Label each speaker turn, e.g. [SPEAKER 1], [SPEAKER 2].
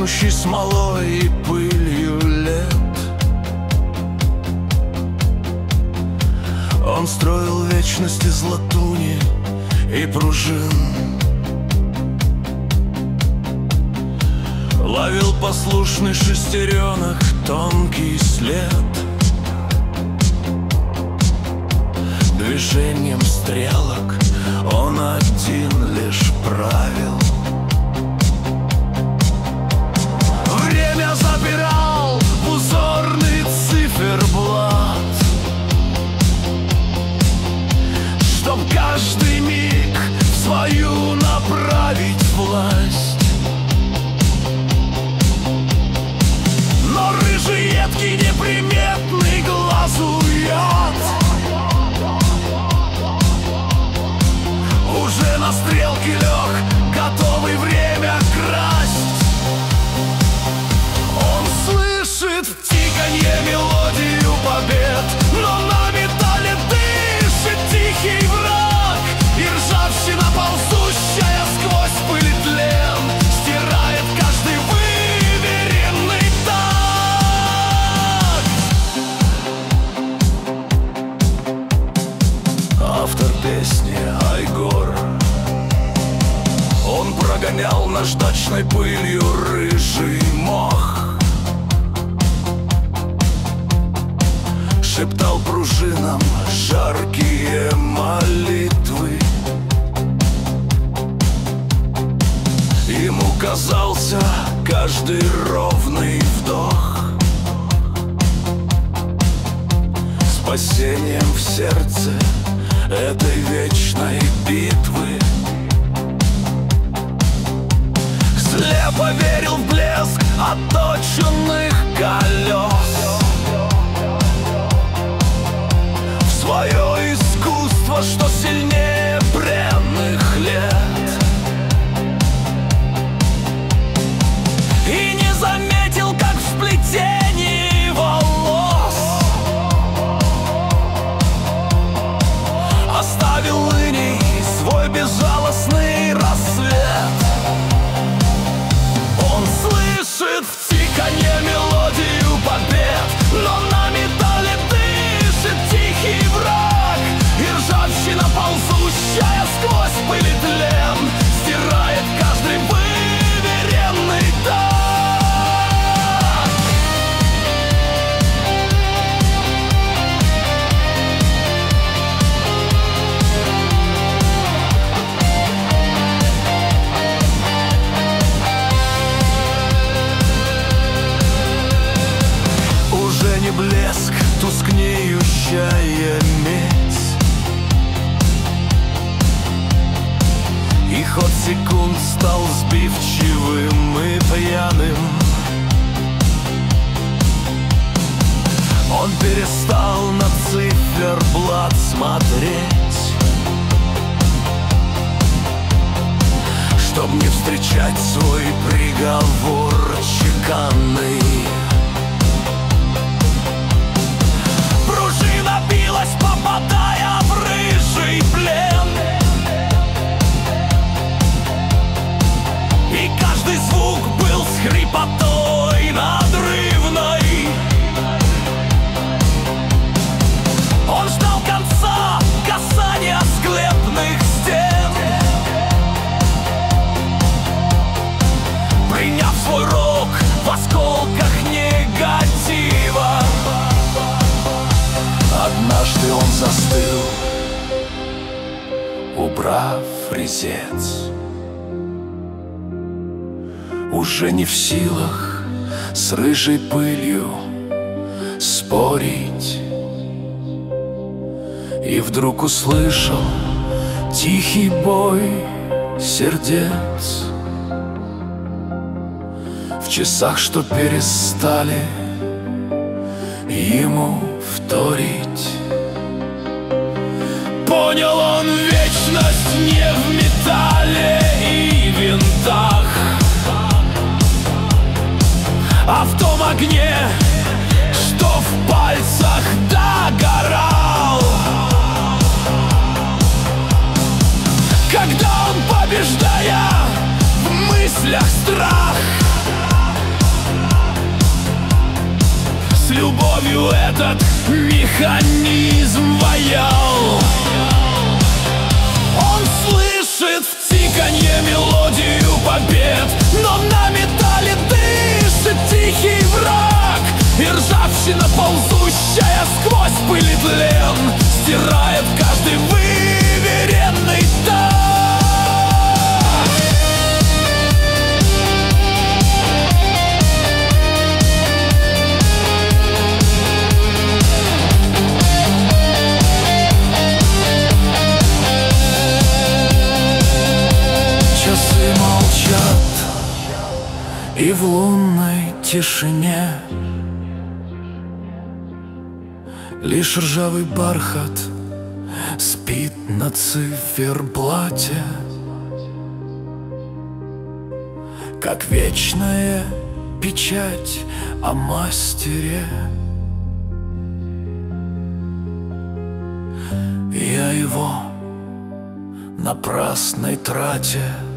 [SPEAKER 1] пахнущий смолой и пылью лет. Он строил вечность из латуни и пружин, ловил послушный шестеренок тонкий след. Движением стрелок он один лишь правил. Время забирал в узорный циферблат, чтоб каждый миг в свою направить власть. Но рыжий, едкий, неприметный глазу яд уже на стрелке лег, готовый время красть. Он слышит в тиканье мелодию побед, но на металле дышит тихий враг, и ржавчина, ползущая сквозь пыль и тлен, стирает каждый выверенный так. Автор песни Айгор. Он прогонял наждачной пылью рыжий мох, шептал пружинам жаркие молитвы. Ему казался каждый ровный вдох спасением в сердце этой вечной битвы. Слепо верил в блеск отточенных колес, в свое искусство, что сильнее бренных лет, и не заметил, как в сплетении волос оставил иней свой безжалостный рассвет. Он слышит в тиканье мелодию побед, но на металле дышит тихий враг, и ржавчина, ползущая сквозь пыль и тлен, стирает каждый выверенный так. Уже не блеск, тускнеющая медь, и ход секунд стал сбивчивым и пьяным. Он перестал на циферблат смотреть, чтоб не встречать свой приговор чеканный. Пружина билась, попадая в рыжий плен, и каждый звук был с хрипотой надрывной. Он ждал конца, касания склепных стен, приняв свой рок в осколках негатива. Однажды он застыл, убрав резец, уже не в силах с рыжей пылью спорить. И вдруг услышал тихий бой сердец в часах, что перестали ему вторить. Понял он вечность не в металле и винтах, а в том огне, что в пальцах догорал. Когда он, побеждая в мыслях страх, любовью этот механизм ваял. Он слышит в тиканье мелодию побед, но на металле дышит тихий враг. И ржавчина, ползущая сквозь пыль и тлен, стирает каждый выверенный так. Часы молчат, и в лунной тишине лишь ржавый бархат спит на циферблате, как вечная печать о мастере. Я его напрасной трате